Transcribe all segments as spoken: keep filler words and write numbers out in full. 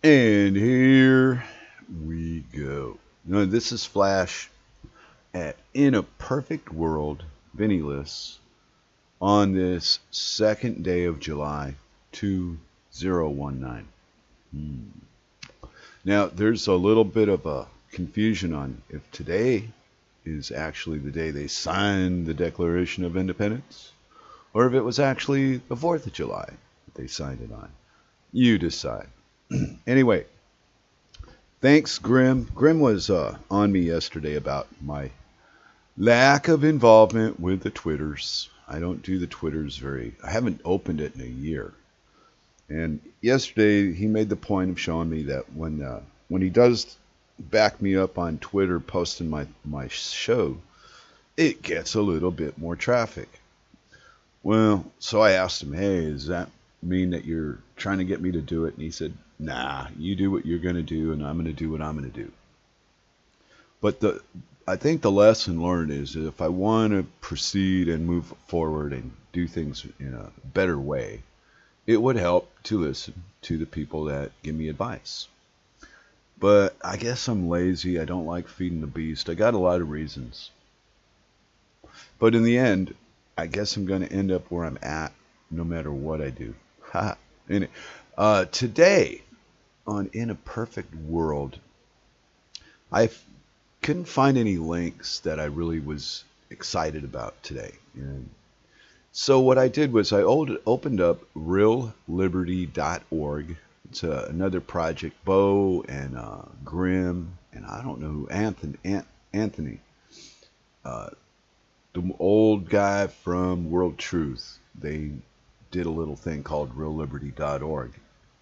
And here we go. Now, this is Flash at In a Perfect World, Vinny Lists, on this second day of July, two thousand nineteen. Hmm. Now, there's a little bit of a confusion on if today is actually the day they signed the Declaration of Independence, or if it was actually the fourth of July that they signed it on. You decide. Anyway, thanks, Grim. Grim was uh, on me yesterday about my lack of involvement with the Twitters. I don't do the Twitters very. I haven't opened it in a year. And yesterday he made the point of showing me that when uh, when he does back me up on Twitter posting my my show, it gets a little bit more traffic. Well, so I asked him, "Hey, does that mean that you're trying to get me to do it?" And he said, "Nah, you do what you're going to do, and I'm going to do what I'm going to do." But the I think the lesson learned is that if I want to proceed and move forward and do things in a better way, it would help to listen to the people that give me advice. But I guess I'm lazy. I don't like feeding the beast. I got a lot of reasons. But in the end, I guess I'm going to end up where I'm at no matter what I do. Ha! uh, today on In a Perfect World, I f- couldn't find any links that I really was excited about today. And so what I did was I old, opened up real liberty dot org. It's uh, another project. Bo and uh, Grim and I don't know who Anthony. An- Anthony, uh, the old guy from World Truth. They did a little thing called real liberty dot org.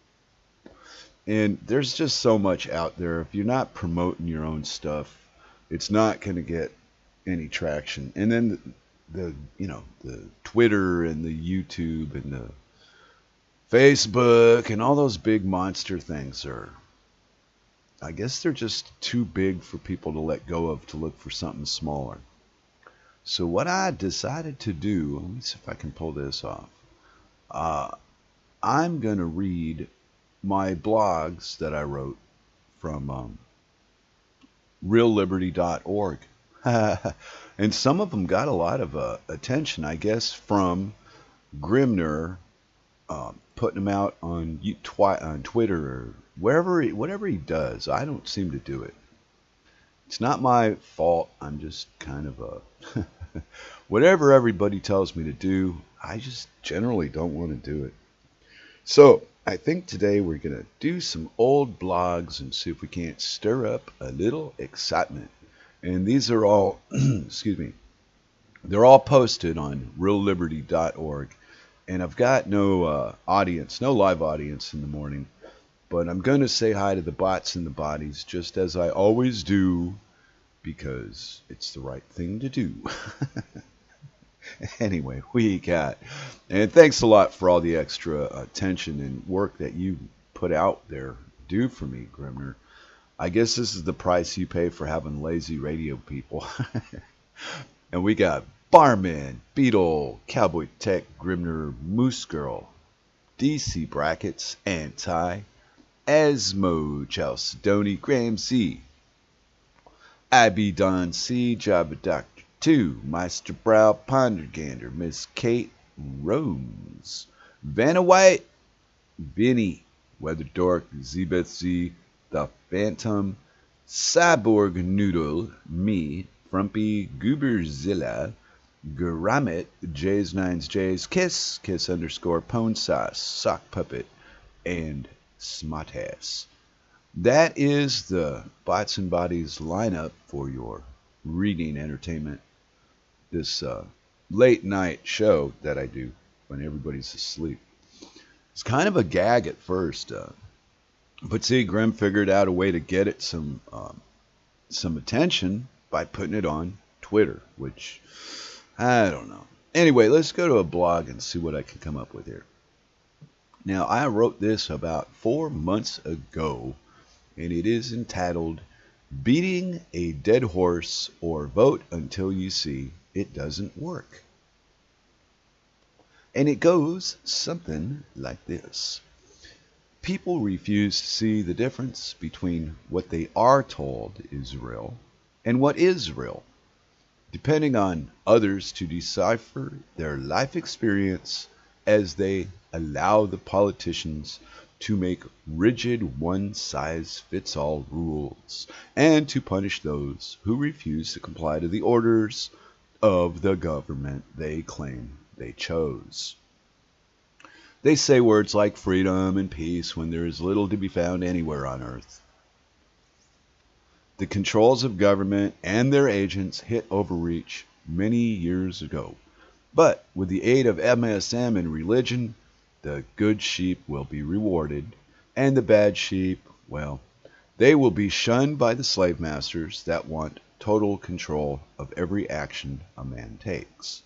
And there's just so much out there. If you're not promoting your own stuff, it's not going to get any traction. And then the, the, you know, the Twitter and the YouTube and the Facebook and all those big monster things are, I guess they're just too big for people to let go of to look for something smaller. So what I decided to do, let me see if I can pull this off. Uh, I'm going to read my blogs that I wrote from um, real liberty dot org. And some of them got a lot of uh, attention, I guess, from Grimner um, putting them out on, twi- on Twitter or wherever, he, whatever he does. I don't seem to do it. It's not my fault. I'm just kind of a... whatever everybody tells me to do, I just generally don't want to do it. So I think today we're going to do some old blogs and see if we can't stir up a little excitement. And these are all, excuse me, they're all posted on real liberty dot org. And I've got no uh, audience, no live audience in the morning. But I'm going to say hi to the bots and the bodies just as I always do because it's the right thing to do. Anyway, we got, and thanks a lot for all the extra attention and work that you put out there. Do for me, Grimner. I guess this is the price you pay for having lazy radio people. And we got Barman, Beetle, Cowboy Tech, Grimner, Moose Girl, D C Brackets, Anti, Asmo, Chalcedony, Graham C, Abby Don C, Jabba Doctor two, Meister Brow, Pondergander, Miss Kate Rose, Vanna White, Vinny, Weather Dork, Zbeth Z, The Phantom, Cyborg Noodle, me, Frumpy, Gooberzilla, Garamit, J's Nines J's, Kiss, Kiss underscore Pone Sauce, Sock Puppet, and Smotass. That is the Bots and Bodies lineup for your reading entertainment. This uh, late night show that I do when everybody's asleep. It's kind of a gag at first, uh, but see, Grim figured out a way to get it some um, some attention by putting it on Twitter, which I don't know. Anyway, let's go to a blog and see what I can come up with here. Now, I wrote this about four months ago, and it is entitled Beating a Dead Horse or Vote Until You See It Doesn't Work. And it goes something like this. people refuse to see the difference between what they are told is real and what is real, depending on others to decipher their life experience as they allow the politicians to make rigid one-size-fits-all rules and to punish those who refuse to comply to the orders of the government they claim they chose. They say words like freedom and peace when there is little to be found anywhere on earth. The controls of government and their agents hit overreach many years ago. But with the aid of M S M and religion, the good sheep will be rewarded, and the bad sheep, well, they will be shunned by the slave masters that want total control of every action a man takes.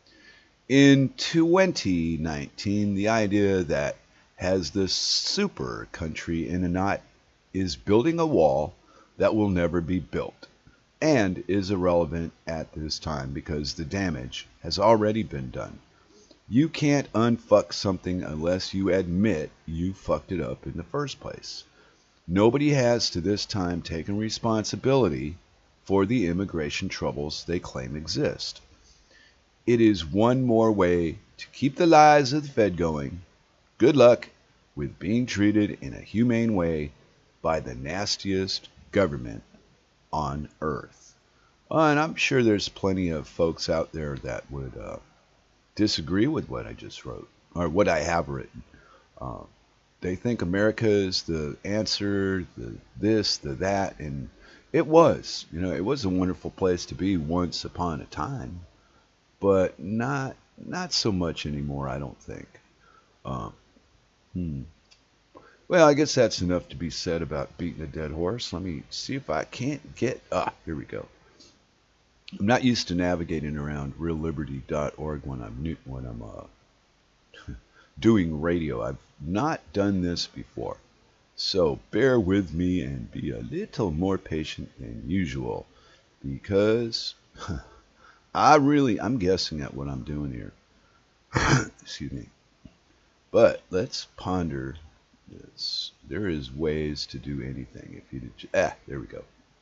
In twenty nineteen, the idea that has the super country in a knot is building a wall that will never be built, and is irrelevant at this time because the damage has already been done. You can't unfuck something unless you admit you fucked it up in the first place. Nobody has to this time taken responsibility for the immigration troubles they claim exist. It is one more way to keep the lies of the Fed going. Good luck with being treated in a humane way by the nastiest government on earth. Uh, and I'm sure there's plenty of folks out there that would uh, disagree with what I just wrote, or what I have written. Uh, they think America is the answer, the this, the that, and it was. You know, it was a wonderful place to be once upon a time, but not not so much anymore, I don't think. Uh, hmm. Well, I guess that's enough to be said about beating a dead horse. Let me see if I can't get... Ah, here we go. I'm not used to navigating around real liberty dot org when I'm new, when I'm uh, doing radio. I've not done this before. So bear with me and be a little more patient than usual, because I really, I'm guessing at what I'm doing here. Excuse me. But let's ponder this. There is ways to do anything. If you did, ah, there we go.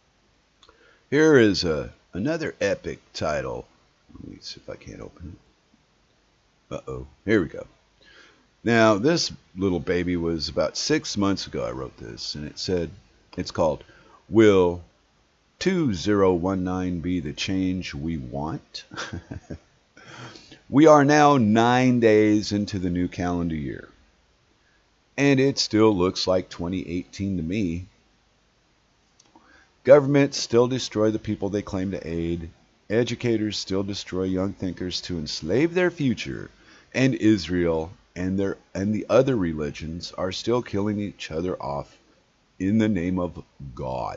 Here is a another epic title. Let me see if I can't open it. Uh-oh. Here we go. Now, this little baby was about six months ago I wrote this, and it said, it's called, Will two thousand nineteen be the change we want? We are now nine days into the new calendar year, and it still looks like twenty eighteen to me. Governments still destroy the people they claim to aid. Educators still destroy young thinkers to enslave their future. And Israel and their and the other religions are still killing each other off in the name of God.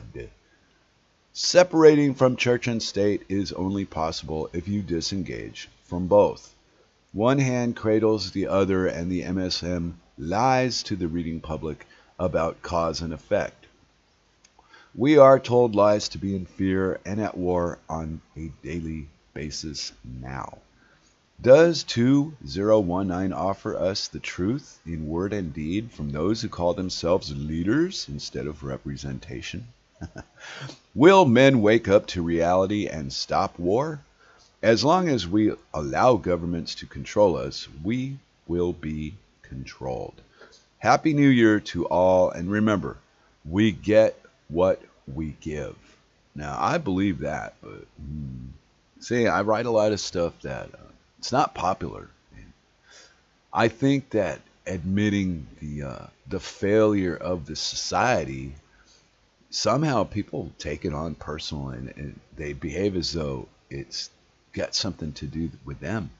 Separating from church and state is only possible if you disengage from both. One hand cradles the other, and the M S M lies to the reading public about cause and effect. We are told lies to be in fear and at war on a daily basis now. Does two thousand nineteen offer us the truth in word and deed from those who call themselves leaders instead of representation? Will men wake up to reality and stop war? As long as we allow governments to control us, we will be controlled. Happy New Year to all, and remember, we get what we give. Now, I believe that, but hmm, see, I write a lot of stuff that uh, it's not popular. And I think that admitting the uh, the failure of the society, somehow people take it on personal, and, and they behave as though it's got something to do with them.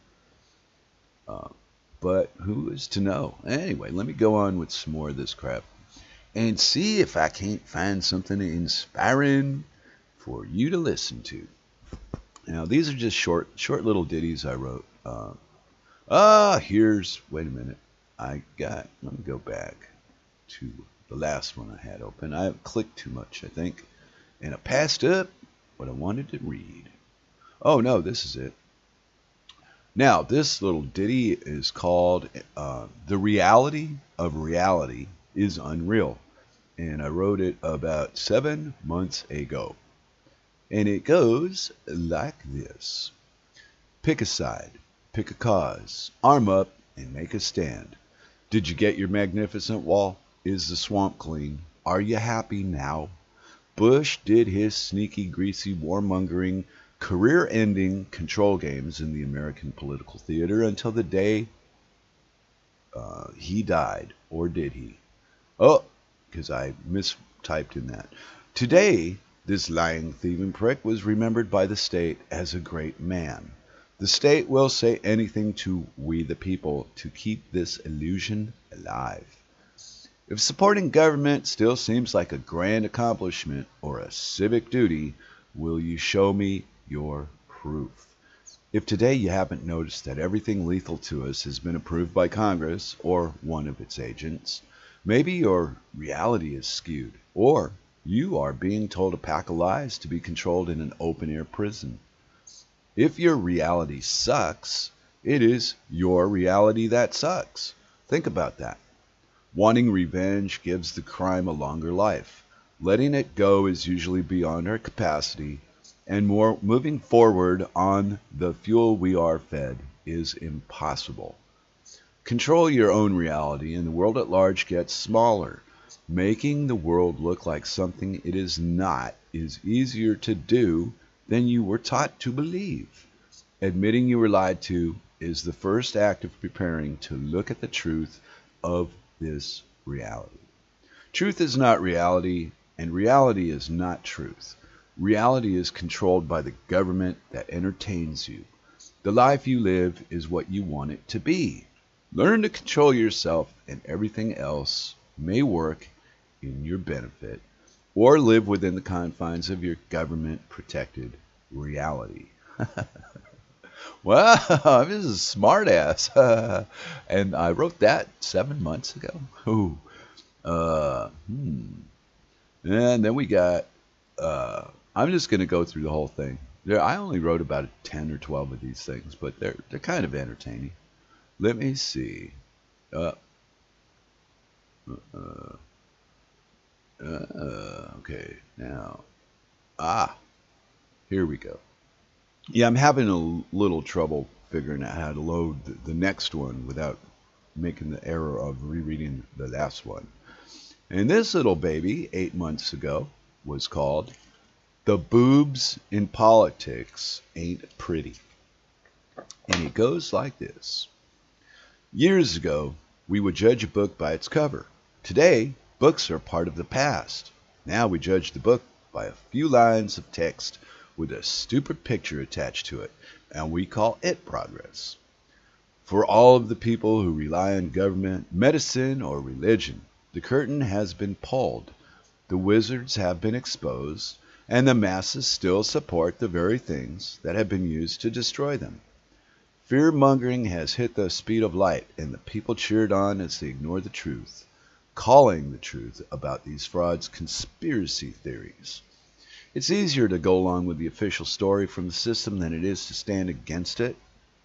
Uh, but who is to know? Anyway, let me go on with some more of this crap and see if I can't find something inspiring for you to listen to. Now, these are just short, short little ditties I wrote. Uh, ah, here's, wait a minute. I got, let me go back to the last one I had open. I clicked too much, I think, and I passed up what I wanted to read. Oh, no, this is it. Now, this little ditty is called uh, The Reality of Reality is unreal. And I wrote it about seven months ago. And it goes like this. Pick a side, pick a cause, arm up and make a stand. Did you get your magnificent wall? Is the swamp clean? Are you happy now? Bush did his sneaky, greasy, warmongering, career-ending control games in the American political theater until the day uh, he died. Or did he? Oh, because I mistyped in that. Today, this lying, thieving prick was remembered by the state as a great man. The state will say anything to we the people to keep this illusion alive. If supporting government still seems like a grand accomplishment or a civic duty, will you show me your proof? If today you haven't noticed that everything lethal to us has been approved by Congress or one of its agents, maybe your reality is skewed, or you are being told a pack of lies to be controlled in an open-air prison. If your reality sucks, it is your reality that sucks. Think about that. Wanting revenge gives the crime a longer life. Letting it go is usually beyond our capacity, and more moving forward on the fuel we are fed is impossible. Control your own reality, and the world at large gets smaller. Making the world look like something it is not is easier to do than you were taught to believe. Admitting you were lied to is the first act of preparing to look at the truth of this reality. Truth is not reality, and reality is not truth. Reality is controlled by the government that entertains you. The life you live is what you want it to be. Learn to control yourself, and everything else may work in your benefit, or live within the confines of your government-protected reality. Wow, this is a smart ass. And I wrote that seven months ago. Ooh. Uh, hmm. And then we got, uh, I'm just going to go through the whole thing. There, I only wrote about ten or twelve of these things, but they're, they're kind of entertaining. Let me see. Uh, uh, uh, okay, now, ah, here we go. Yeah, I'm having a little trouble figuring out how to load the, the next one without making the error of rereading the last one. And this little baby, eight months ago, was called The Boobs in Politics Ain't Pretty. And it goes like this. Years ago, we would judge a book by its cover. Today, books are part of the past. Now we judge the book by a few lines of text with a stupid picture attached to it, and we call it progress. For all of the people who rely on government, medicine, or religion, the curtain has been pulled, the wizards have been exposed, and the masses still support the very things that have been used to destroy them. Fear-mongering has hit the speed of light, and the people cheered on as they ignored the truth, calling the truth about these frauds conspiracy theories. It's easier to go along with the official story from the system than it is to stand against it.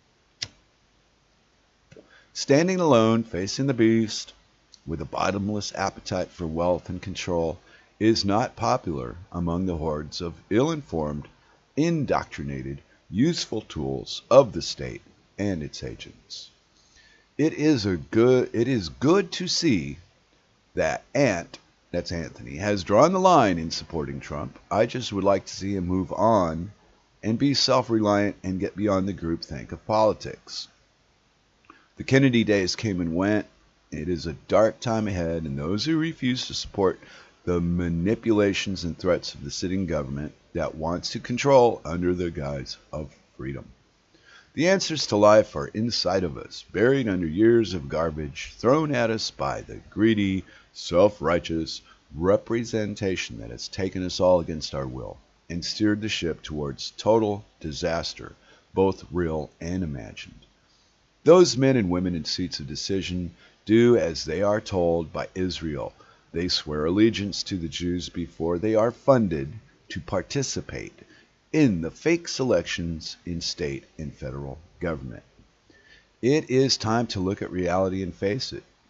Standing alone, facing the beast, with a bottomless appetite for wealth and control, is not popular among the hordes of ill-informed, indoctrinated, useful tools of the state and its agents. It is a good it is good to see that Ant, that's Anthony, has drawn the line in supporting Trump. I just would like to see him move on and be self-reliant and get beyond the groupthink of politics. The Kennedy days came and went. It is a dark time ahead, and those who refuse to support the manipulations and threats of the sitting government that wants to control under the guise of freedom. The answers to life are inside of us, buried under years of garbage thrown at us by the greedy, self-righteous representation that has taken us all against our will and steered the ship towards total disaster, both real and imagined. Those men and women in seats of decision do as they are told by Israel. They swear allegiance to the Jews before they are funded to participate in the fake selections in state and federal government. It is time to look at reality and face it.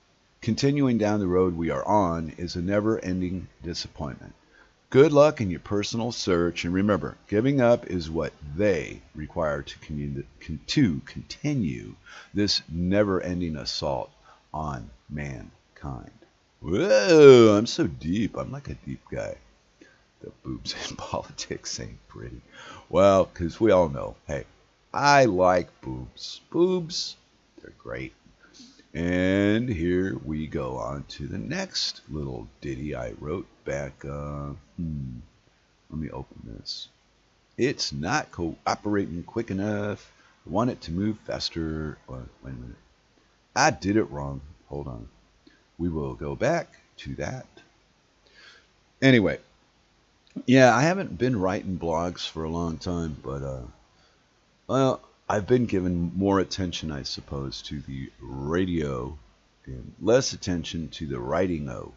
Continuing down the road we are on is a never-ending disappointment. Good luck in your personal search, and remember, giving up is what they require to, commun- con- to continue this never-ending assault on mankind. Whoa, I'm so deep. I'm like a deep guy. The boobs in politics ain't pretty. Well, because we all know, hey, I like boobs. Boobs, they're great. And here we go on to the next little ditty I wrote back. Uh, hmm, let me open this. It's not cooperating quick enough. I want it to move faster. Wait, wait a minute. I did it wrong. Hold on. We will go back to that. Anyway, yeah, I haven't been writing blogs for a long time, but uh, well, I've been given more attention, I suppose, to the radio and less attention to the writing o.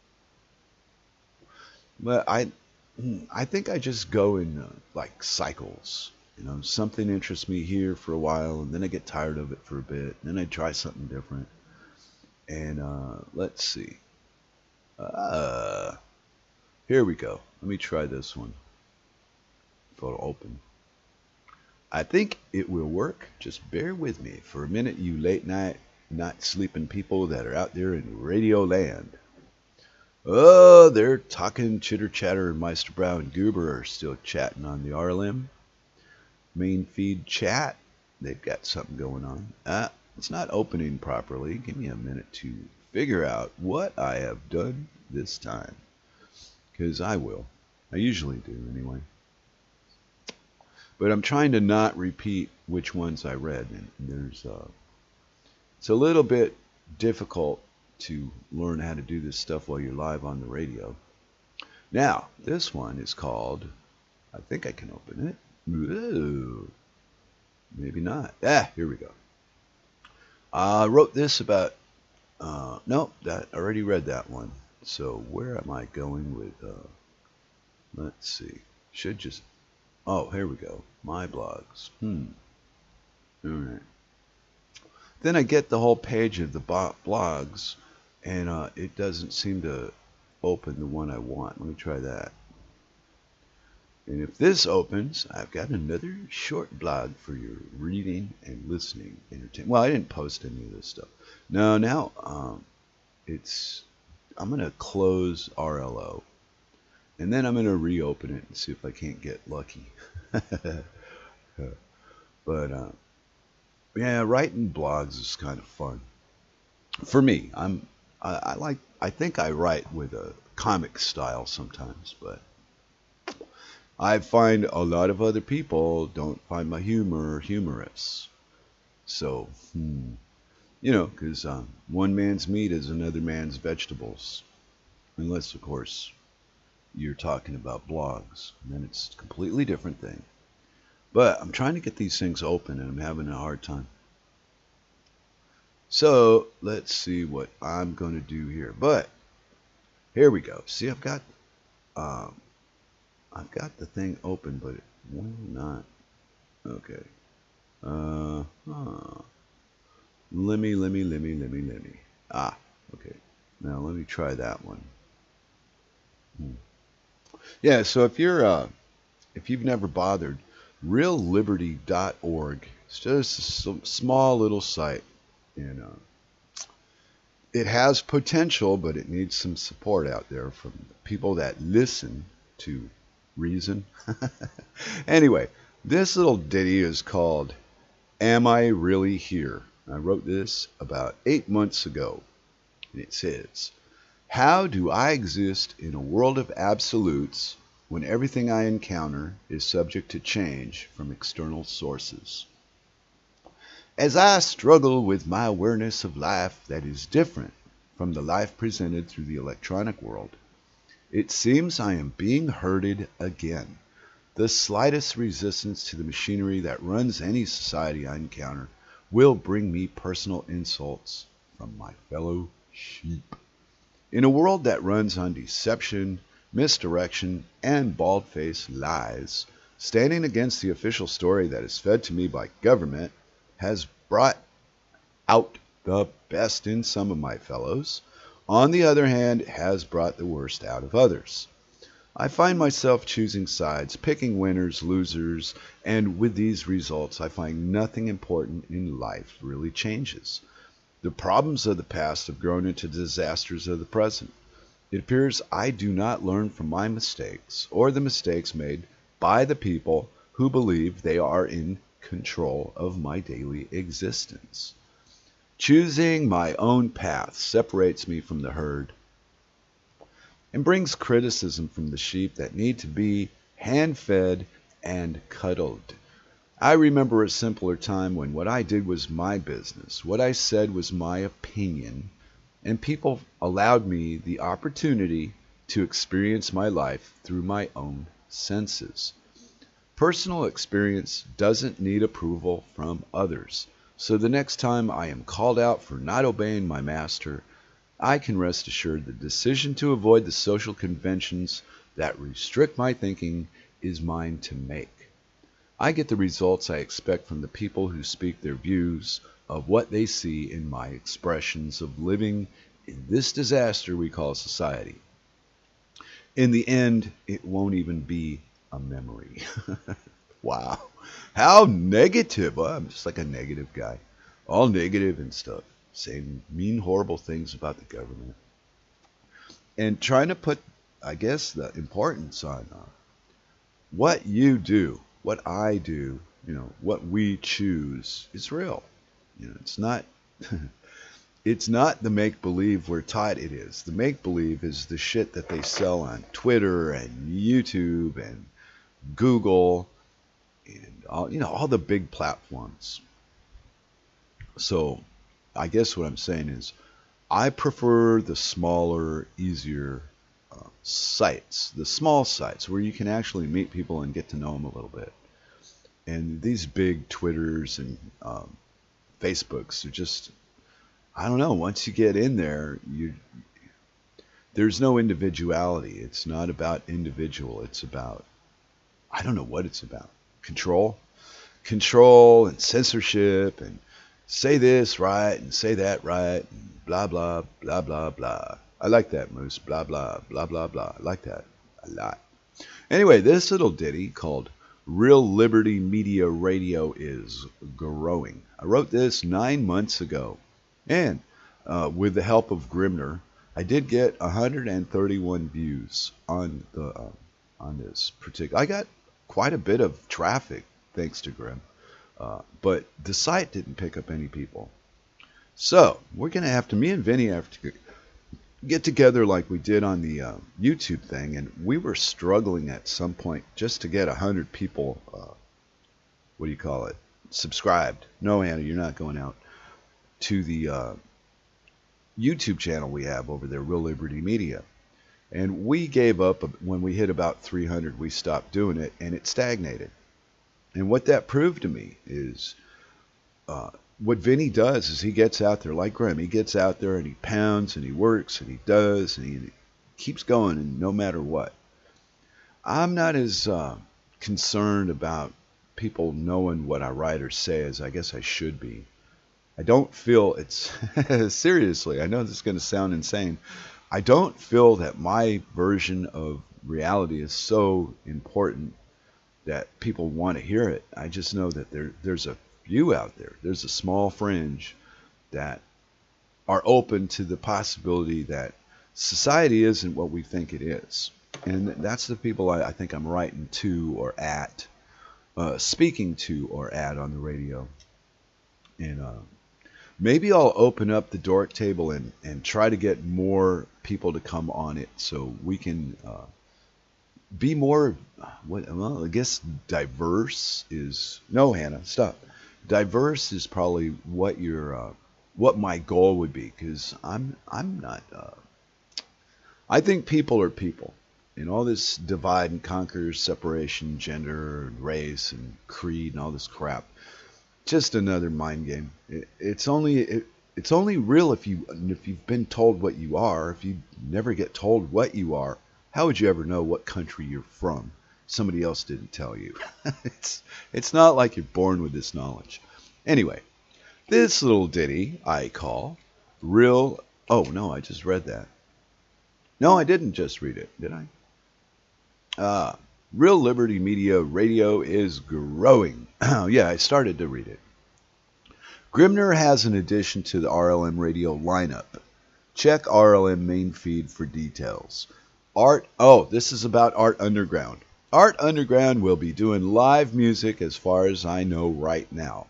But I, I think I just go in uh, like cycles. You know, something interests me here for a while, and then I get tired of it for a bit, and then I try something different. And uh, let's see. Uh, here we go. Let me try this one. If it'll open. I think it will work. Just bear with me for a minute, you late night, not sleeping people that are out there in radio land. Oh, they're talking chitter chatter, and Meister Brow and Goober are still chatting on the R L M main feed chat. They've got something going on. Ah, it's not opening properly. Give me a minute to figure out what I have done this time, because I will. I usually do anyway. But I'm trying to not repeat which ones I read, and there's uh, it's a little bit difficult to learn how to do this stuff while you're live on the radio. Now, this one is called, I think I can open it. Ooh, maybe not. Ah, here we go. I wrote this about, uh, nope, that, I already read that one. So where am I going with, uh, let's see, should just, oh, here we go, my blogs. Hmm, all right. Then I get the whole page of the blogs, and uh, it doesn't seem to open the one I want. Let me try that. And if this opens, I've got another short blog for your reading and listening entertainment. Well, I didn't post any of this stuff. No, now um, it's, I'm going to close R L O. And then I'm going to reopen it and see if I can't get lucky. But, uh, yeah, writing blogs is kind of fun. For me, I'm, I, I like, I think I write with a comic style sometimes, but I find a lot of other people don't find my humor humorous. So, hmm, you know, because um, one man's meat is another man's vegetables. Unless, of course, you're talking about blogs. And then it's a completely different thing. But I'm trying to get these things open, and I'm having a hard time. So, let's see what I'm going to do here. But, here we go. See, I've got... Um, I've got the thing open, but it will not. Okay. Uh, huh. Lemmy, lemmy, lemmy, lemmy, lemmy. Ah, okay. Now let me try that one. Hmm. Yeah, so if you're, uh, if you've never bothered, real liberty dot org. It's just a small little site, and uh, it has potential, but it needs some support out there from people that listen to reason. Anyway, this little ditty is called Am I Really Here? I wrote this about eight months ago, and it says, how do I exist in a world of absolutes when everything I encounter is subject to change from external sources? As I struggle with my awareness of life that is different from the life presented through the electronic world, it seems I am being herded again. The slightest resistance to the machinery that runs any society I encounter will bring me personal insults from my fellow sheep. In a world that runs on deception, misdirection, and bald-faced lies, standing against the official story that is fed to me by government has brought out the best in some of my fellows, on the other hand, has brought the worst out of others. I find myself choosing sides, picking winners, losers, and with these results, I find nothing important in life really changes. The problems of the past have grown into disasters of the present. It appears I do not learn from my mistakes or the mistakes made by the people who believe they are in control of my daily existence. Choosing my own path separates me from the herd and brings criticism from the sheep that need to be hand-fed and cuddled. I remember a simpler time when what I did was my business, what I said was my opinion, and people allowed me the opportunity to experience my life through my own senses. Personal experience doesn't need approval from others, so the next time I am called out for not obeying my master, I can rest assured the decision to avoid the social conventions that restrict my thinking is mine to make. I get the results I expect from the people who speak their views of what they see in my expressions of living in this disaster we call society. In the end, it won't even be a memory. Wow. How negative. Well, I'm just like a negative guy. All negative and stuff. Saying mean, horrible things about the government. And trying to put, I guess, the importance on uh, what you do, what I do, you know, what we choose is real. You know, it's not it's not the make-believe we're taught it is. The make-believe is the shit that they sell on Twitter and YouTube and Google and all, you know, all the big platforms. So I guess what I'm saying is I prefer the smaller, easier uh, sites, the small sites where you can actually meet people and get to know them a little bit. And these big Twitters and um, Facebooks are just, I don't know, once you get in there, you there's no individuality. It's not about individual. It's about, I don't know what it's about. Control. Control and censorship and say this right and say that right and blah, blah, blah, blah, blah. I like that, Moose. Blah, blah, blah, blah, blah. I like that a lot. Anyway, this little ditty called Real Liberty Media Radio is growing. I wrote this nine months ago. And uh, with the help of Grimner, I did get one hundred thirty-one views on the uh, on this particular. I got quite a bit of traffic thanks to Grim, uh, but the site didn't pick up any people. So we're gonna have to. Me and Vinny have to get together like we did on the uh, YouTube thing, and we were struggling at some point just to get one hundred people. Uh, what do you call it? Subscribed. No, Hannah, you're not going out. To the uh, YouTube channel we have over there, Real Liberty Media. And we gave up when we hit about three hundred. We stopped doing it, and it stagnated. And what that proved to me is uh, what Vinny does is he gets out there, like Graham, he gets out there and he pounds and he works and he does and he keeps going, and no matter what. I'm not as uh, concerned about people knowing what I write or say as I guess I should be. I don't feel it's, seriously, I know this is going to sound insane. I don't feel that my version of reality is so important that people want to hear it. I just know that there there's a few out there. There's a small fringe that are open to the possibility that society isn't what we think it is. And that's the people I, I think I'm writing to or at, uh, speaking to or at on the radio. And, uh, maybe I'll open up the Dork Table and, and try to get more people to come on it so we can uh, be more, what, well, I guess diverse is, no, Hannah, stop. Diverse is probably what your, uh, what my goal would be, because I'm, I'm not, uh, I think people are people. And all this divide and conquer, separation, gender, and race, and creed, and all this crap. Just another mind game. It, it's only it, it's only real if you if you've been told what you are. If you never get told what you are, how would you ever know what country you're from? Somebody else didn't tell you. it's it's not like you're born with this knowledge. Anyway, This little ditty I call Real. Oh, no, I just read that. No, I didn't just read it, did I? Ah, Real Liberty Media Radio is growing. Yeah, I started to read it. Grimner has an addition to the R L M radio lineup. Check R L M main feed for details. Art, oh, this is about Art Underground. Art Underground will be doing live music as far as I know right now.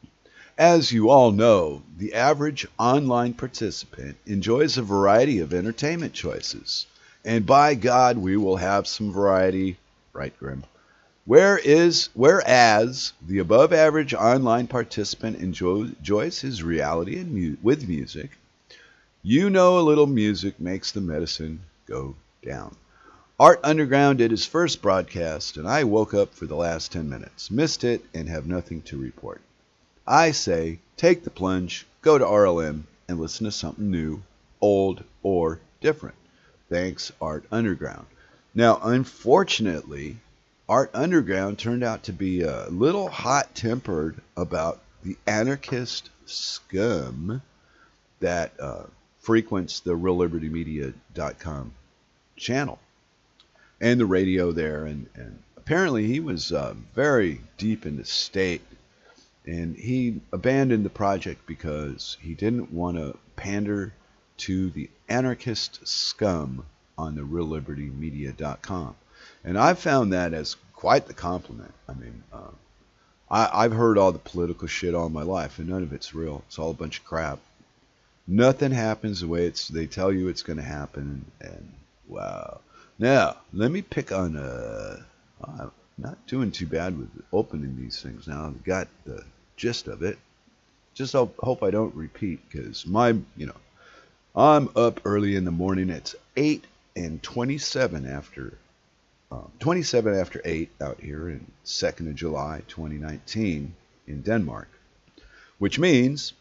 As you all know, the average online participant enjoys a variety of entertainment choices. And by God, we will have some variety, right, Grim? Where is, whereas the above average online participant enjoys his reality and mu- with music, you know a little music makes the medicine go down. Art Underground did his first broadcast, and I woke up for the last ten minutes, missed it, and have nothing to report. I say, take the plunge, go to R L M, and listen to something new, old, or different. Thanks, Art Underground. Now, unfortunately, Art Underground turned out to be a little hot-tempered about the anarchist scum that uh, frequents the real liberty media dot com channel and the radio there. And, and apparently he was uh, very deep in the state, and he abandoned the project because he didn't want to pander to the anarchist scum on the real liberty media dot com. And I found that as quite the compliment. I mean, uh, I, I've heard all the political shit all my life, and none of it's real. It's all a bunch of crap. Nothing happens the way it's they tell you it's going to happen, and wow. Now, let me pick on, uh, I'm not doing too bad with opening these things now. I've got the gist of it. Just hope, hope I don't repeat, because my, you know, I'm up early in the morning. It's eight and twenty-seven after, um, twenty-seven after eight out here in second of July, twenty nineteen in Denmark, which means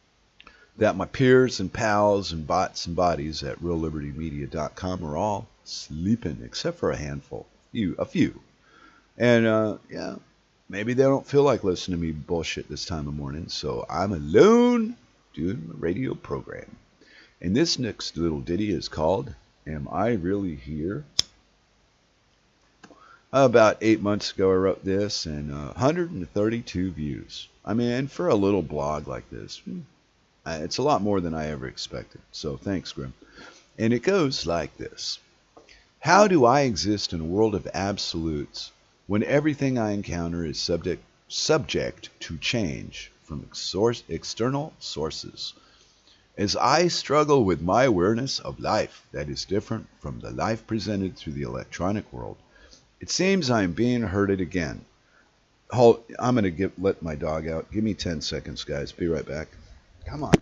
that my peers and pals and bots and bodies at real liberty media dot com are all sleeping, except for a handful, few, a few. And, uh, yeah, maybe they don't feel like listening to me bullshit this time of morning, so I'm alone doing my radio program. And this next little ditty is called Am I Really Here? About eight months ago I wrote this, and uh, one hundred thirty-two views. I mean, for a little blog like this, it's a lot more than I ever expected. So thanks, Grim. And it goes like this. How do I exist in a world of absolutes when everything I encounter is subject, subject to change from source, external sources? As I struggle with my awareness of life that is different from the life presented through the electronic world, it seems I am being herded again. Hold, I'm going to let my dog out. Give me ten seconds, guys. Be right back. Come on.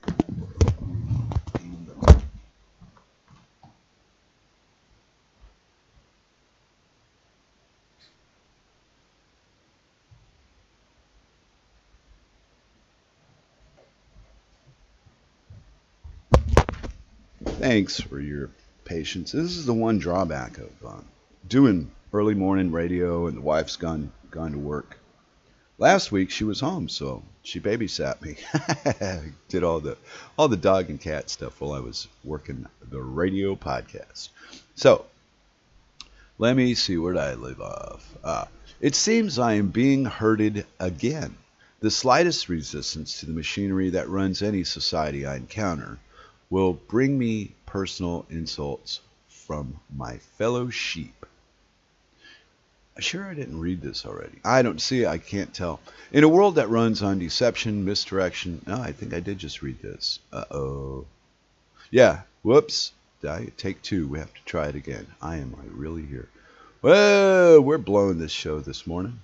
Thanks for your patience. This is the one drawback of uh, doing early morning radio, and the wife's gone gone to work. Last week she was home, so she babysat me. Did all the all the dog and cat stuff while I was working the radio podcast. So let me see, where did I leave off? Ah, it seems I am being herded again. The slightest resistance to the machinery that runs any society I encounter will bring me personal insults from my fellow sheep. Sure, I didn't read this already. I don't see, I can't tell. In a world that runs on deception, misdirection. No, I think I did just read this. Uh-oh. Yeah, whoops. Take two. We have to try it again. I am I really here? Well, we're blowing this show this morning.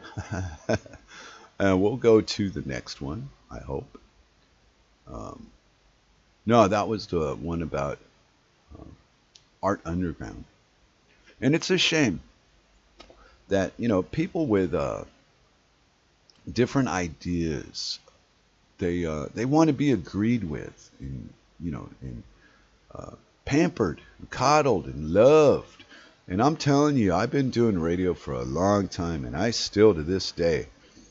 And we'll go to the next one, I hope. Um, no, that was the one about uh, Art Underground. And it's a shame that, you know, people with uh, different ideas, they uh, they want to be agreed with, and, you know, and uh, pampered, and coddled, and loved. And I'm telling you, I've been doing radio for a long time, and I still, to this day,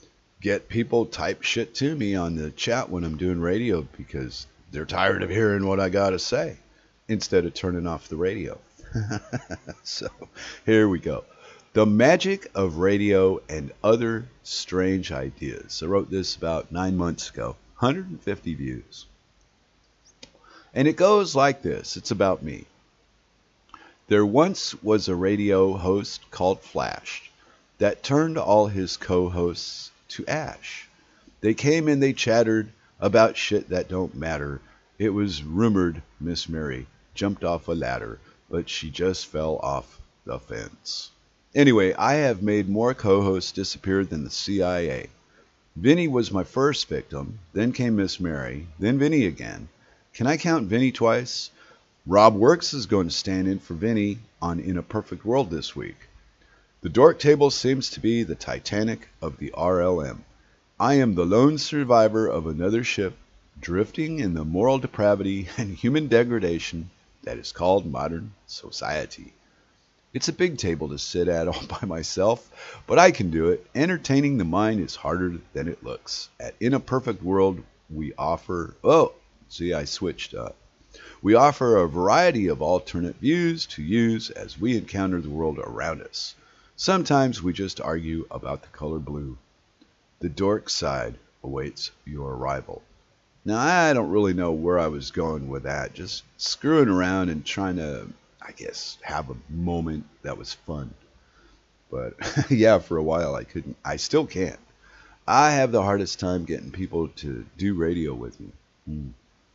get people type shit to me on the chat when I'm doing radio because they're tired of hearing what I got to say instead of turning off the radio. So here we go. The Magic of Radio and Other Strange Ideas. I wrote this about nine months ago. one hundred fifty views. And it goes like this. It's about me. There once was a radio host called Flash that turned all his co-hosts to ash. They came and they chattered about shit that don't matter. It was rumored Miss Mary jumped off a ladder, but she just fell off the fence. Anyway, I have made more co-hosts disappear than the C I A. Vinny was my first victim, then came Miss Mary, then Vinny again. Can I count Vinny twice? Rob Works is going to stand in for Vinny on In a Perfect World this week. The Dork Table seems to be the Titanic of the R L M. I am the lone survivor of another ship drifting in the moral depravity and human degradation that is called modern society. It's a big table to sit at all by myself, but I can do it. Entertaining the mind is harder than it looks. At In a Perfect World, we offer... Oh, see, I switched up. We offer a variety of alternate views to use as we encounter the world around us. Sometimes we just argue about the color blue. The dork side awaits your arrival. Now, I don't really know where I was going with that. Just screwing around and trying to, I guess, have a moment that was fun. But yeah, for a while I couldn't. I still can't. I have the hardest time getting people to do radio with me. Hmm.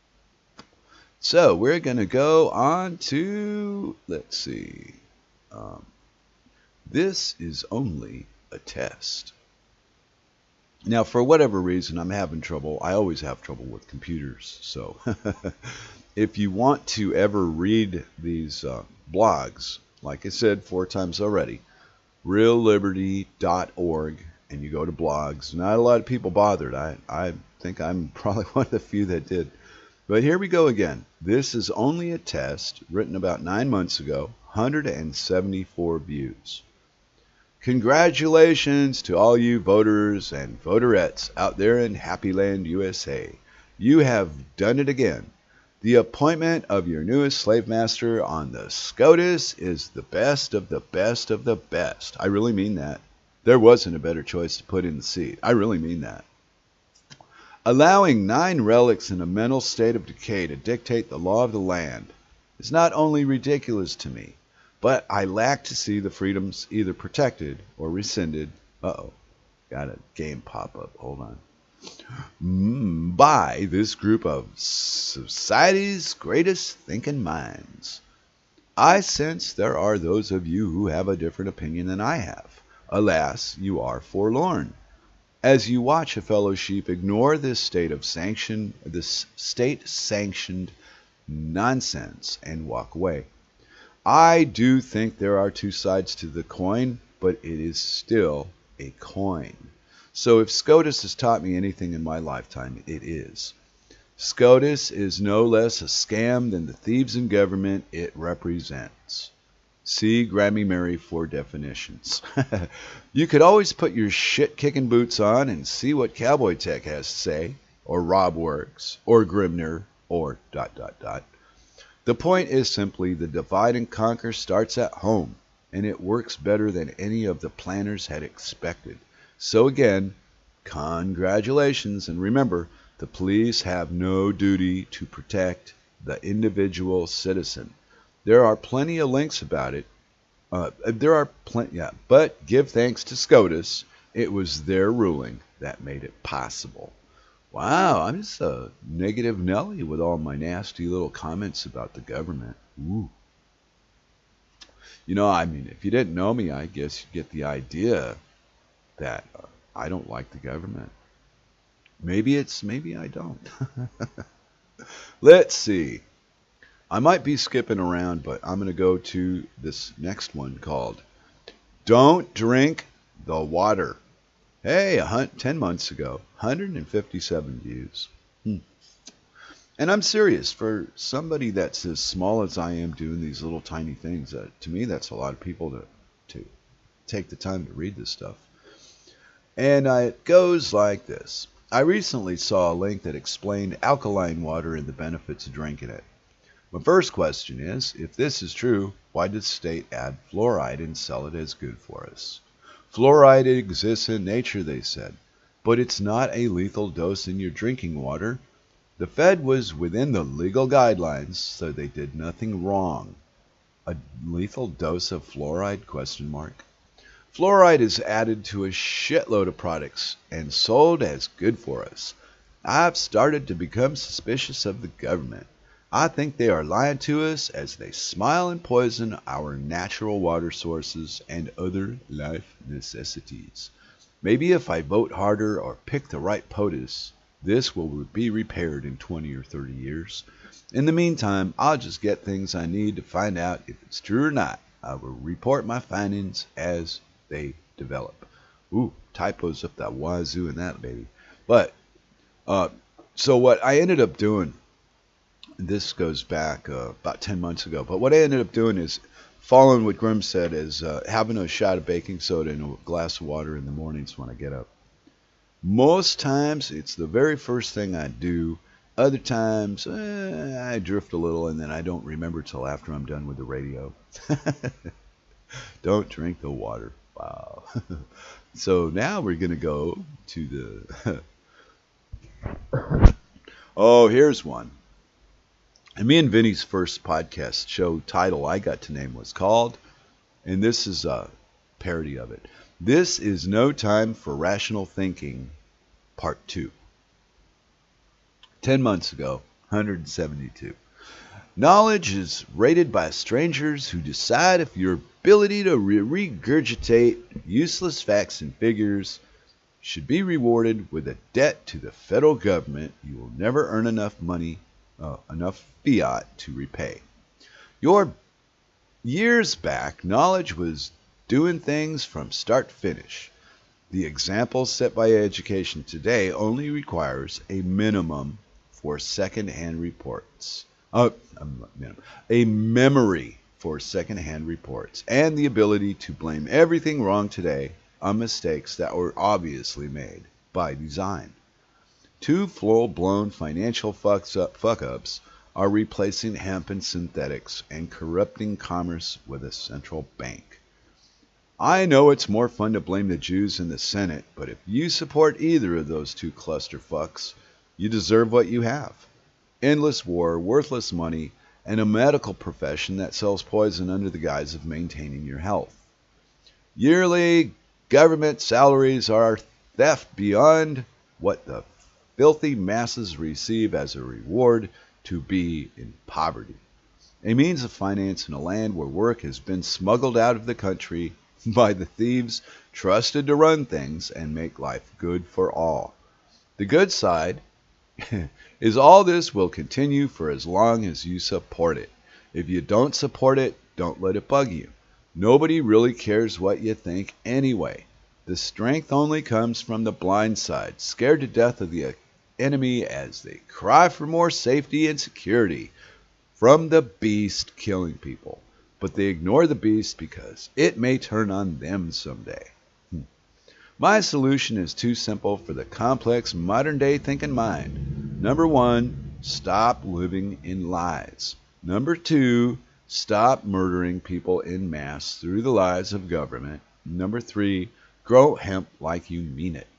So we're going to go on to, let's see. Um, this is only a test. Now, for whatever reason, I'm having trouble. I always have trouble with computers. So if you want to ever read these uh, blogs, like I said four times already, real liberty dot org, and you go to blogs. Not a lot of people bothered. I, I think I'm probably one of the few that did. But here we go again. This is only a test, written about nine months ago, one hundred seventy-four views. Congratulations to all you voters and voterettes out there in Happy Land, U S A. You have done it again. The appointment of your newest slave master on the SCOTUS is the best of the best of the best. I really mean that. There wasn't a better choice to put in the seat. I really mean that. Allowing nine relics in a mental state of decay to dictate the law of the land is not only ridiculous to me, but I lack to see the freedoms either protected or rescinded. Uh-oh, got a game pop-up. Hold on. Mm, by this group of society's greatest thinking minds. I sense there are those of you who have a different opinion than I have. Alas, you are forlorn. As you watch a fellow sheep ignore this state of sanction, this state-sanctioned nonsense and walk away. I do think there are two sides to the coin, but it is still a coin. So if SCOTUS has taught me anything in my lifetime, it is. SCOTUS is no less a scam than the thieves in government it represents. See Grammy Mary for definitions. You could always put your shit-kicking boots on and see what Cowboy Tech has to say, or Rob Works, or Grimner, or dot dot dot. The point is simply the divide and conquer starts at home, and it works better than any of the planners had expected. So again, congratulations, and remember, the police have no duty to protect the individual citizen. There are plenty of links about it. Uh, there are plenty, yeah, but give thanks to SCOTUS. It was their ruling that made it possible. Wow, I'm just a negative Nelly with all my nasty little comments about the government. Ooh. You know, I mean, if you didn't know me, I guess you get the idea that uh, I don't like the government. Maybe it's, maybe I don't. Let's see. I might be skipping around, but I'm going to go to this next one called Don't Drink the Water. Hey, ten months ago, one hundred fifty-seven views. Hmm. And I'm serious, for somebody that's as small as I am doing these little tiny things, uh, to me that's a lot of people to, to take the time to read this stuff. And uh, it goes like this. I recently saw a link that explained alkaline water and the benefits of drinking it. My first question is, if this is true, why does the state add fluoride and sell it as good for us? Fluoride exists in nature, they said, but it's not a lethal dose in your drinking water. The Fed was within the legal guidelines, so they did nothing wrong. A lethal dose of fluoride? Question mark. Fluoride is added to a shitload of products and sold as good for us. I've started to become suspicious of the government. I think they are lying to us as they smile and poison our natural water sources and other life necessities. Maybe if I vote harder or pick the right POTUS, this will be repaired in twenty or thirty years. In the meantime, I'll just get things I need to find out if it's true or not. I will report my findings as they develop. Ooh, typos up that wazoo in that baby. But, uh, so what I ended up doing, this goes back uh, about ten months ago, but what I ended up doing is following what Grim said, is uh, having a shot of baking soda and a glass of water in the mornings when I get up. Most times, it's the very first thing I do. Other times, eh, I drift a little and then I don't remember till after I'm done with the radio. Don't drink the water. Wow. So now we're going to go to the... Oh, here's one. And me and Vinny's first podcast show title I got to name was called, and this is a parody of it, This is No Time for Rational Thinking, Part two. Ten months ago, one hundred seventy-two. Knowledge is rated by strangers who decide if your ability to re- regurgitate useless facts and figures should be rewarded with a debt to the federal government you will never earn enough money, uh, enough fiat to repay. Your years back, knowledge was doing things from start to finish. The example set by education today only requires a minimum for second-hand reports. Uh, a memory for second-hand reports and the ability to blame everything wrong today on mistakes that were obviously made by design. Two full-blown financial fucks-up, fuck-ups are replacing hemp and synthetics and corrupting commerce with a central bank. I know it's more fun to blame the Jews in the Senate, but if you support either of those two clusterfucks, you deserve what you have. Endless war, worthless money, and a medical profession that sells poison under the guise of maintaining your health. Yearly government salaries are theft beyond what the filthy masses receive as a reward to be in poverty. A means of finance in a land where work has been smuggled out of the country by the thieves trusted to run things and make life good for all. The good side is all this will continue for as long as you support it. If you don't support it, don't let it bug you. Nobody really cares what you think anyway. The strength only comes from the blind side, scared to death of the enemy as they cry for more safety and security from the beast killing people. But they ignore the beast because it may turn on them someday. Hmm. My solution is too simple for the complex modern-day thinking mind. Number one, stop living in lies. Number two, stop murdering people en masse through the lies of government. Number three, grow hemp like you mean it.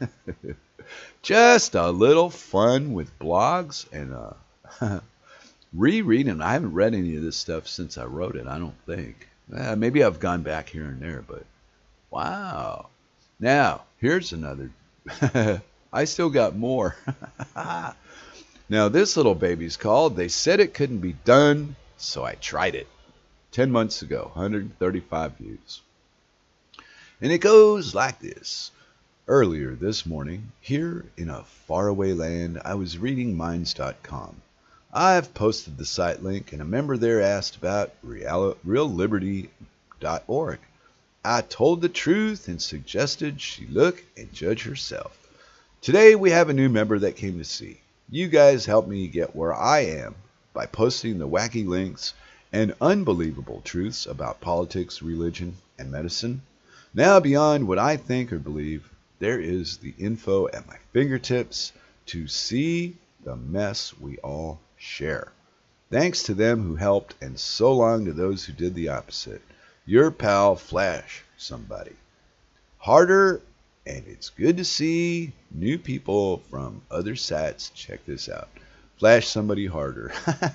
Just a little fun with blogs and uh, rereading. I haven't read any of this stuff since I wrote it, I don't think. Uh, maybe I've gone back here and there, but wow. Now, here's another. I still got more. Now, this little baby's called They Said It Couldn't Be Done, So I Tried It. Ten months ago, one hundred thirty-five views. And it goes like this. Earlier this morning, here in a faraway land, I was reading Minds dot com. I've posted the site link, and a member there asked about real liberty dot org. I told the truth and suggested she look and judge herself. Today we have a new member that came to see. You guys helped me get where I am by posting the wacky links and unbelievable truths about politics, religion, and medicine. Now beyond what I think or believe, there is the info at my fingertips to see the mess we all share. Thanks to them who helped, and so long to those who did the opposite. Your pal Flash, somebody. Harder, and it's good to see new people from other sites. Check this out. Flash somebody harder.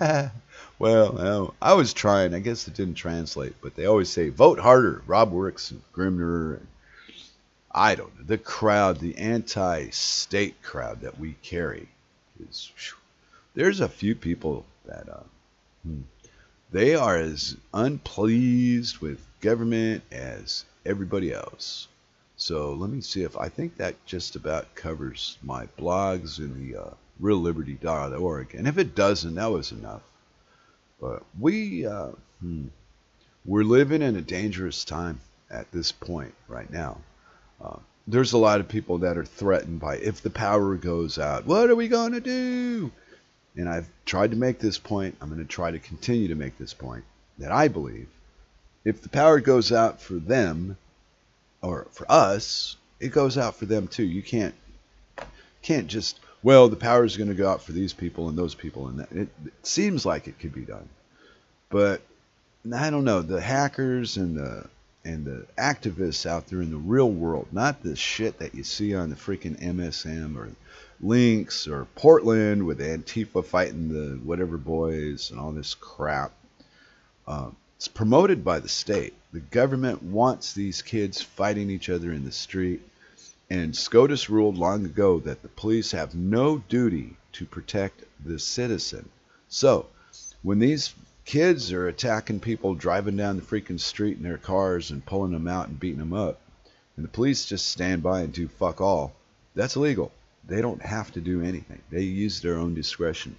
Well, no, I was trying. I guess it didn't translate, but they always say, vote harder. Rob Works and Grimner. And I don't know. The crowd, the anti-state crowd that we carry is, whew, there's a few people that uh, hmm, they are as unpleased with government as everybody else. So let me see if I think that just about covers my blogs in the uh, real liberty dot org. And if it doesn't, that was enough. But we, uh, hmm, we're living in a dangerous time at this point right now. Uh, there's a lot of people that are threatened by if the power goes out, what are we going to do? And I've tried to make this point. I'm going to try to continue to make this point that I believe if the power goes out for them or for us, it goes out for them too. You can't can't just, well, the power is going to go out for these people and those people, and that. It, it seems like it could be done, but I don't know. The hackers and the and the activists out there in the real world, not the shit that you see on the freaking M S M or Lynx or Portland with Antifa fighting the whatever boys and all this crap. Um, it's promoted by the state. The government wants these kids fighting each other in the street. And SCOTUS ruled long ago that the police have no duty to protect the citizen. So, when these kids are attacking people driving down the freaking street in their cars and pulling them out and beating them up, and the police just stand by and do fuck all, that's illegal. They don't have to do anything. They use their own discretion.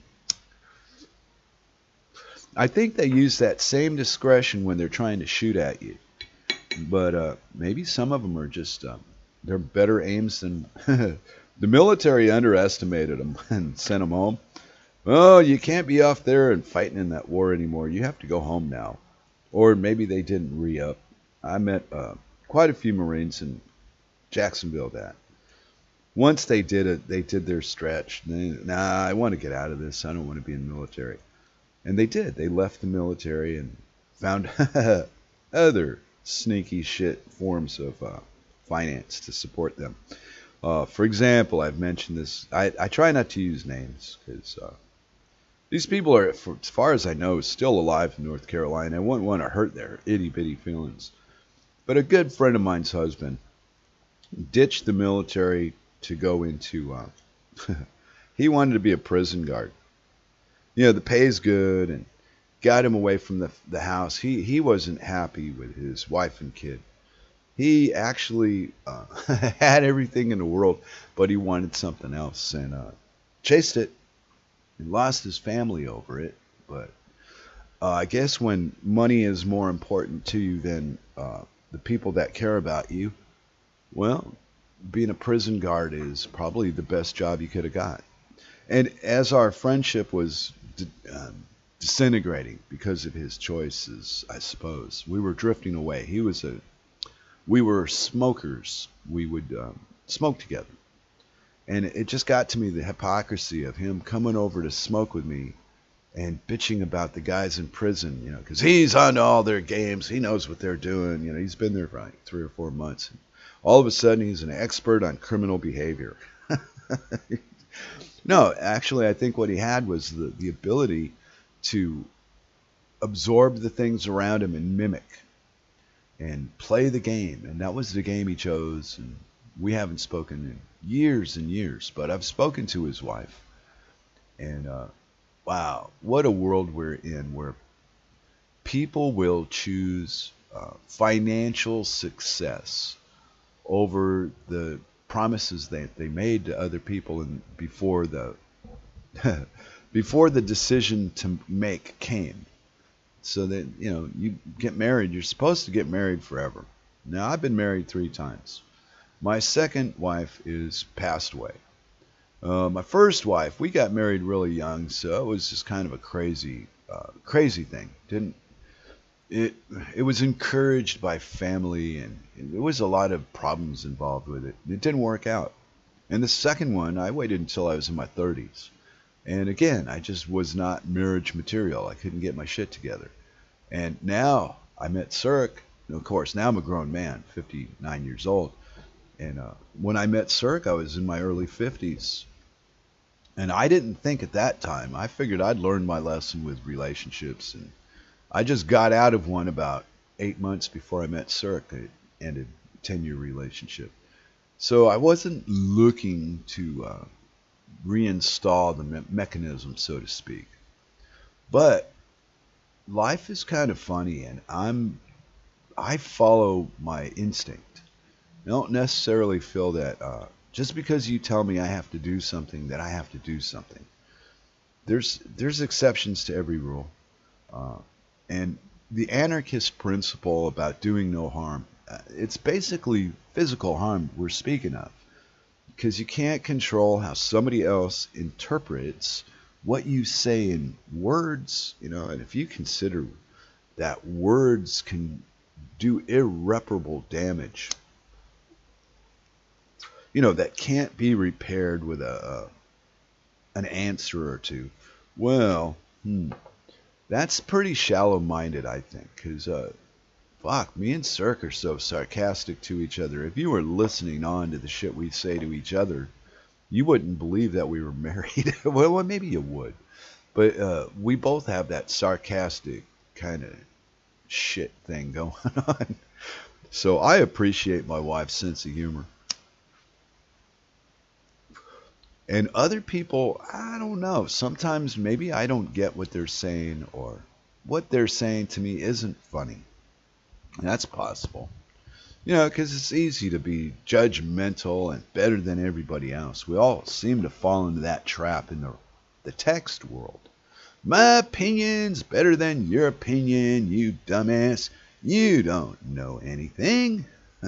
I think they use that same discretion when they're trying to shoot at you. But uh, maybe some of them are just... Um, they're better aims than the military underestimated them and sent them home. Oh, you can't be off there and fighting in that war anymore. You have to go home now. Or maybe they didn't re-up. I met uh, quite a few Marines in Jacksonville that once they did it, they did their stretch. They, nah, I want to get out of this. I don't want to be in the military. And they did. They left the military and found other sneaky shit forms of uh, finance to support them. Uh, for example, I've mentioned this. I, I try not to use names because uh, these people are, for, as far as I know, still alive in North Carolina. I wouldn't want to hurt their itty-bitty feelings. But a good friend of mine's husband ditched the military to go into... Uh, he wanted to be a prison guard. You know, the pay's good and got him away from the, the house. He, he wasn't happy with his wife and kid. He actually uh, had everything in the world, but he wanted something else and uh, chased it and lost his family over it. But uh, I guess when money is more important to you than uh, the people that care about you, well, being a prison guard is probably the best job you could have got. And as our friendship was de- um, disintegrating because of his choices, I suppose, we were drifting away. He was a We were smokers. We would um, smoke together. And it just got to me, the hypocrisy of him coming over to smoke with me and bitching about the guys in prison, you know, because he's on to all their games. He knows what they're doing. You know, he's been there for like three or four months. And all of a sudden, he's an expert on criminal behavior. No, actually, I think what he had was the, the ability to absorb the things around him and mimic and play the game. And that was the game he chose. And we haven't spoken in years and years, but I've spoken to his wife. And uh, wow, what a world we're in where people will choose uh, financial success over the promises that they made to other people and before the before the decision to make came. So that, you know, you get married, you're supposed to get married forever. Now, I've been married three times. My second wife is passed away. Uh, my first wife, we got married really young, so it was just kind of a crazy, uh, crazy thing. Didn't it it was encouraged by family, and, and there was a lot of problems involved with it. It didn't work out. And the second one, I waited until I was in my thirties. And again, I just was not marriage material. I couldn't get my shit together. And now I met Cirque. Of course, now I'm a grown man, fifty-nine years old. And uh, when I met Cirque, I was in my early fifties. And I didn't think at that time. I figured I'd learned my lesson with relationships. And I just got out of one about eight months before I met Cirque. It ended a ten-year relationship. So I wasn't looking to uh, reinstall the me- mechanism, so to speak. But life is kind of funny, and I'm I follow my instinct. I don't necessarily feel that uh, just because you tell me I have to do something, that I have to do something. There's there's exceptions to every rule, uh, and the anarchist principle about doing no harm. Uh, it's basically physical harm we're speaking of, because you can't control how somebody else interprets what you say in words, you know, and if you consider that words can do irreparable damage, you know, that can't be repaired with a, a an answer or two. Well, hmm, that's pretty shallow-minded, I think, because uh, fuck, me and Cirque are so sarcastic to each other. If you were listening on to the shit we say to each other, you wouldn't believe that we were married. well, well, maybe you would. But uh, we both have that sarcastic kind of shit thing going on. So I appreciate my wife's sense of humor. And other people, I don't know. Sometimes maybe I don't get what they're saying, or what they're saying to me isn't funny. That's possible. You know, because it's easy to be judgmental and better than everybody else. We all seem to fall into that trap in the, the text world. My opinion's better than your opinion, you dumbass. You don't know anything.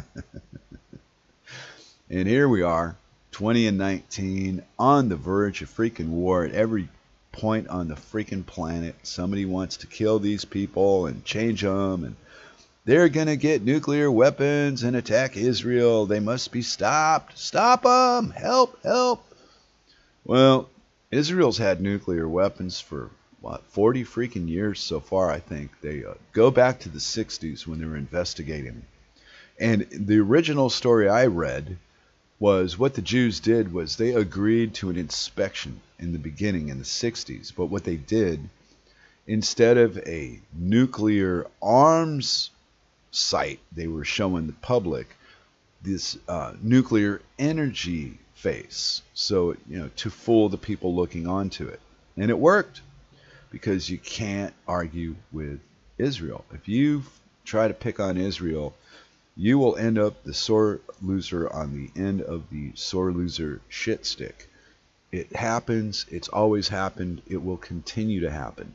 And here we are, twenty and nineteen, on the verge of freaking war at every point on the freaking planet. Somebody wants to kill these people and change them, and they're going to get nuclear weapons and attack Israel. They must be stopped. Stop them. Help, help. Well, Israel's had nuclear weapons for, what, forty freaking years so far, I think. They uh, go back to the sixties when they were investigating. And the original story I read was what the Jews did was they agreed to an inspection in the beginning in the sixties. But what they did, instead of a nuclear arms site they were showing the public, this uh, nuclear energy face, so you know, to fool the people looking onto it. And it worked, because you can't argue with Israel. If you try to pick on Israel, you will end up the sore loser on the end of the sore loser shit stick. It happens. It's always happened. It will continue to happen.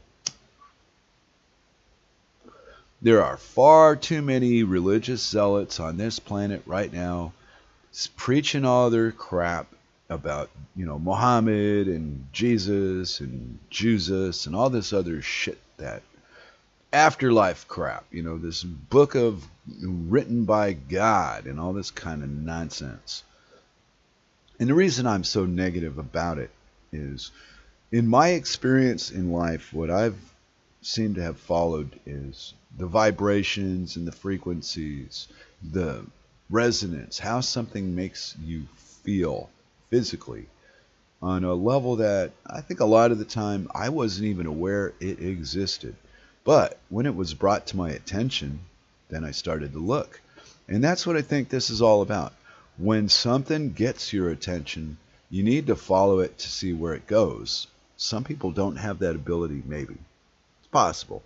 There are far too many religious zealots on this planet right now preaching all their crap about, you know, Muhammad and Jesus and Jesus and all this other shit, that afterlife crap, you know, this book of written by God and all this kind of nonsense. And the reason I'm so negative about it is, in my experience in life, what I've seemed to have followed is the vibrations and the frequencies, the resonance, how something makes you feel physically on a level that I think a lot of the time I wasn't even aware it existed. But when it was brought to my attention, then I started to look. And that's what I think this is all about. When something gets your attention, you need to follow it to see where it goes. Some people don't have that ability, maybe. It's possible.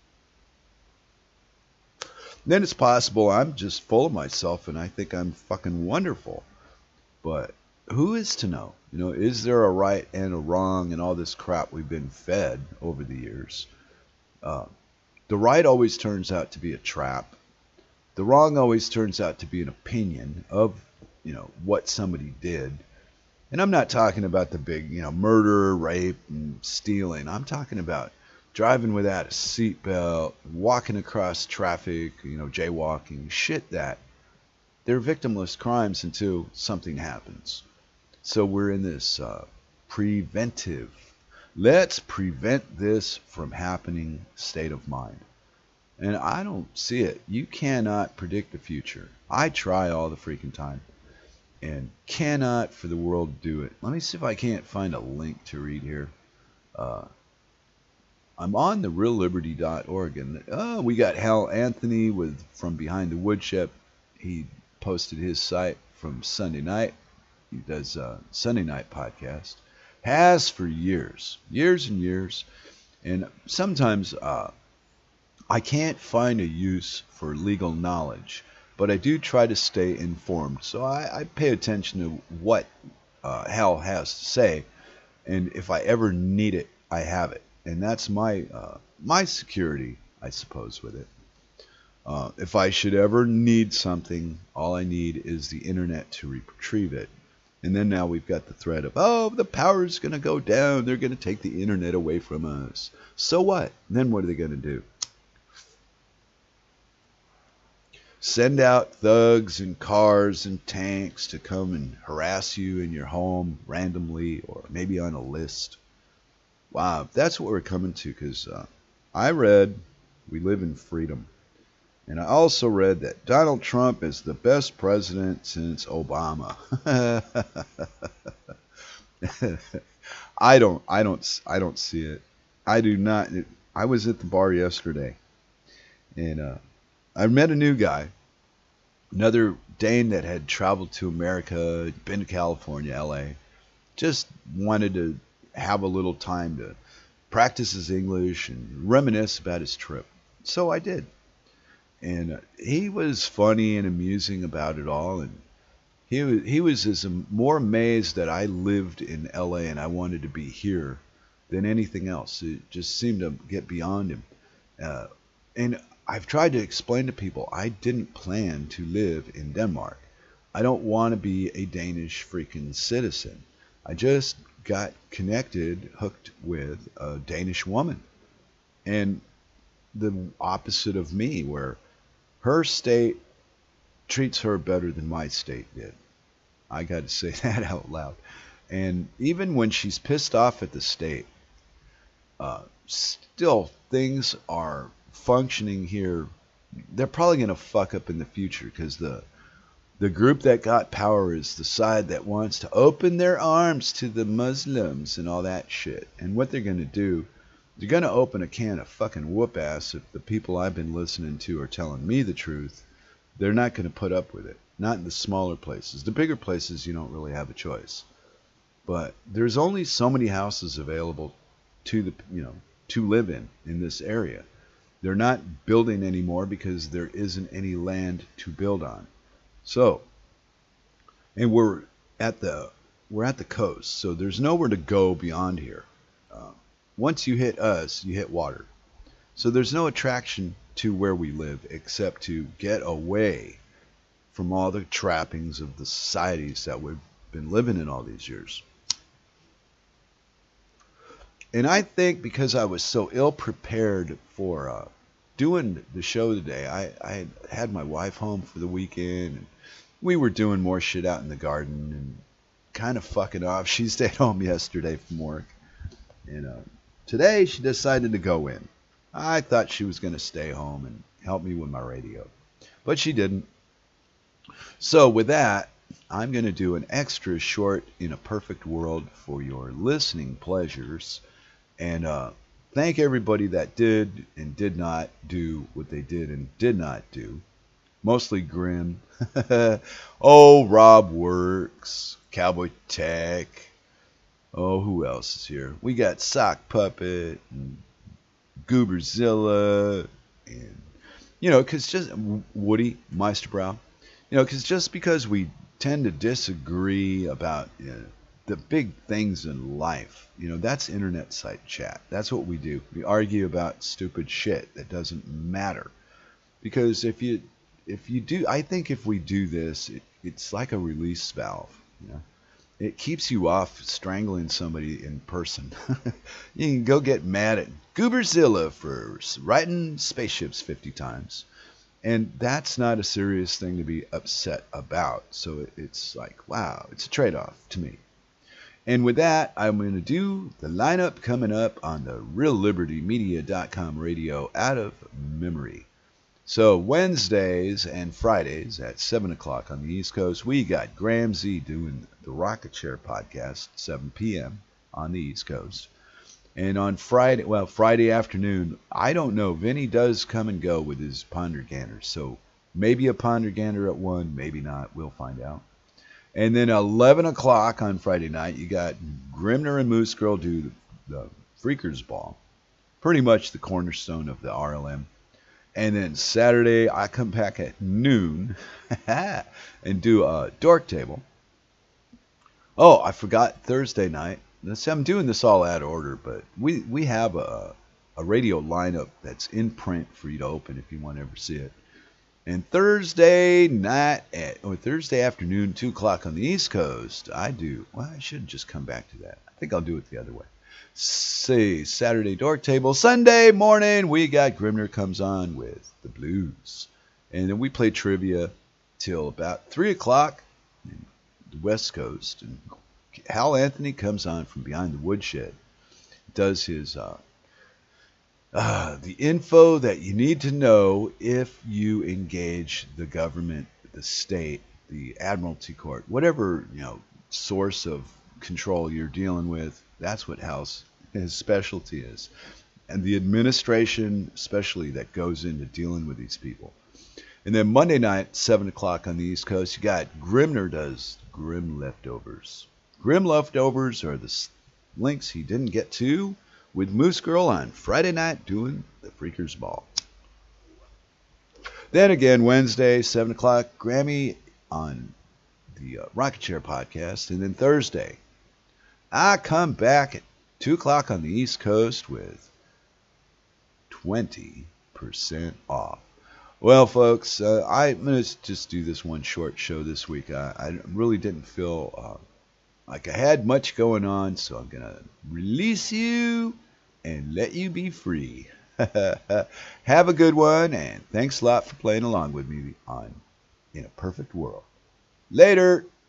Then it's possible I'm just full of myself and I think I'm fucking wonderful. But who is to know? You know, is there a right and a wrong and all this crap we've been fed over the years? Uh, the right always turns out to be a trap. The wrong always turns out to be an opinion of, you know, what somebody did. And I'm not talking about the big, you know, murder, rape, and stealing. I'm talking about driving without a seatbelt, walking across traffic, you know, jaywalking, shit that. They're victimless crimes until something happens. So we're in this uh, preventive, let's prevent this from happening state of mind. And I don't see it. You cannot predict the future. I try all the freaking time and cannot for the world do it. Let me see if I can't find a link to read here. Uh, I'm on the real liberty dot org, and oh, we got Hal Anthony with from Behind the Woodshed. He posted his site from Sunday night. He does a Sunday night podcast. Has for years, years and years. And sometimes uh, I can't find a use for legal knowledge, but I do try to stay informed. So I, I pay attention to what uh, Hal has to say, and if I ever need it, I have it. And that's my uh, my security, I suppose, with it. Uh, if I should ever need something, all I need is the internet to retrieve it. And then now we've got the threat of, oh, the power's going to go down. They're going to take the internet away from us. So what? And then what are they going to do? Send out thugs and cars and tanks to come and harass you in your home randomly or maybe on a list. Wow, that's what we're coming to, because uh, I read we live in freedom. And I also read that Donald Trump is the best president since Obama. I don't, I don't, I don't see it. I do not. I was at the bar yesterday, and uh, I met a new guy, another Dane that had traveled to America, been to California, L A, just wanted to have a little time to practice his English and reminisce about his trip. So I did. And uh, he was funny and amusing about it all, and he was he was as am- more amazed that I lived in L A and I wanted to be here than anything else. It just seemed to get beyond him. Uh, and I've tried to explain to people I didn't plan to live in Denmark. I don't want to be a Danish freaking citizen. I just got connected, hooked with a Danish woman, and the opposite of me, where her state treats her better than my state did. I got to say that out loud. And even when she's pissed off at the state, uh, still things are functioning here. They're probably going to fuck up in the future, because the the group that got power is the side that wants to open their arms to the Muslims and all that shit. And what they're going to do, they're going to open a can of fucking whoop ass if the people I've been listening to are telling me the truth. They're not going to put up with it. Not in the smaller places. The bigger places, you don't really have a choice. But there's only so many houses available to the, you know, to live in in this area. They're not building anymore because there isn't any land to build on. So, and we're at the we're at the coast, so there's nowhere to go beyond here. Uh, once you hit us, you hit water. So there's no attraction to where we live except to get away from all the trappings of the societies that we've been living in all these years. And I think because I was so ill prepared for uh, doing the show today, I, I had my wife home for the weekend, and we were doing more shit out in the garden and kind of fucking off. She stayed home yesterday from work, and uh, today she decided to go in. I thought she was going to stay home and help me with my radio, but she didn't. So with that, I'm going to do an extra short In a Perfect World for your listening pleasures, and uh, thank everybody that did and did not do what they did and did not do. Mostly Grim. Oh, Rob Works, Cowboy Tech. Oh, who else is here? We got Sock Puppet and Gooberzilla, and you know, because just Woody Meisterbrow. You know, because just because we tend to disagree about you know, the big things in life, you know, that's internet site chat. That's what we do. We argue about stupid shit that doesn't matter. Because if you if you do, I think if we do this, it, it's like a release valve. You know, it keeps you off strangling somebody in person. You can go get mad at Gooberzilla for writing spaceships fifty times. And that's not a serious thing to be upset about. So it's like, wow, it's a trade-off to me. And with that, I'm going to do the lineup coming up on the real liberty media dot com radio out of memory. So Wednesdays and Fridays at seven o'clock on the East Coast, we got Graham Z doing the Rocket Chair podcast, seven p.m. on the East Coast. And on Friday, well, Friday afternoon, I don't know. Vinny does come and go with his Ponder Gander. So maybe a Ponder Gander at one, maybe not. We'll find out. And then eleven o'clock on Friday night, you got Grimner and Moose Girl do the, the Freakers Ball. Pretty much the cornerstone of the R L M. And then Saturday, I come back at noon and do a Dork Table. Oh, I forgot Thursday night. Let's see, I'm doing this all out of order, but we, we have a, a radio lineup that's in print for you to open if you want to ever see it. And Thursday night, at, or Thursday afternoon, two o'clock on the East Coast, I do, well, I should just come back to that. I think I'll do it the other way. Say, Saturday Dork Table. Sunday morning, we got Grimner comes on with the blues. And then we play trivia till about three o'clock in the West Coast. And Hal Anthony comes on from behind the woodshed, does his uh, uh, the info that you need to know if you engage the government, the state, the Admiralty Court, whatever you know source of control you're dealing with. That's what Hal's his specialty is, and the administration, especially that goes into dealing with these people. And then Monday night, seven o'clock on the East Coast, you got Grimner does Grim Leftovers. Grim Leftovers are the links he didn't get to with Moose Girl on Friday night doing the Freakers Ball. Then again, Wednesday, seven o'clock, Grammy on the uh, Rocket Chair podcast. And then Thursday, I come back at two o'clock on the East Coast with twenty percent off. Well, folks, uh, I'm going to just do this one short show this week. I, I really didn't feel uh, like I had much going on, so I'm going to release you and let you be free. Have a good one, and thanks a lot for playing along with me on In a Perfect World. Later!